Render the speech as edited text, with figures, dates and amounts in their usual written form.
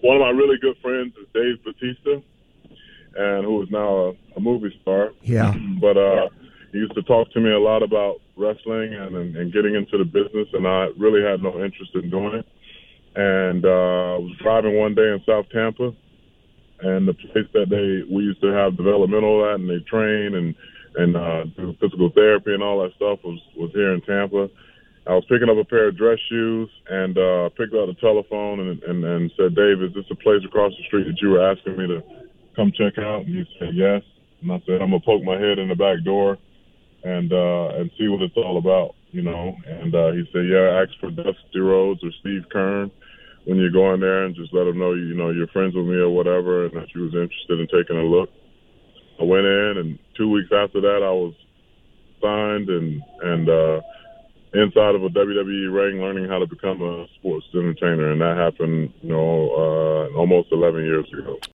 one of my really good friends is Dave Bautista, and who is now a movie star. Yeah. But he used to talk to me a lot about wrestling and getting into the business, and I really had no interest in doing it. And I was driving one day in South Tampa, and the place that we used to have developmental at, and they train and do physical therapy and all that stuff was here in Tampa. I was picking up a pair of dress shoes and picked up the telephone and said, Dave, is this a place across the street that you were asking me to come check out? And he said, yes. And I said, I'm going to poke my head in the back door and see what it's all about, you know. And he said, yeah, ask for Dusty Rhodes or Steve Kern when you go in there, and just let them know, you know, you're friends with me or whatever, and that you was interested in taking a look. I went in, and 2 weeks after that, I was signed and inside of a WWE ring, learning how to become a sports entertainer, and that happened, you know, almost 11 years ago.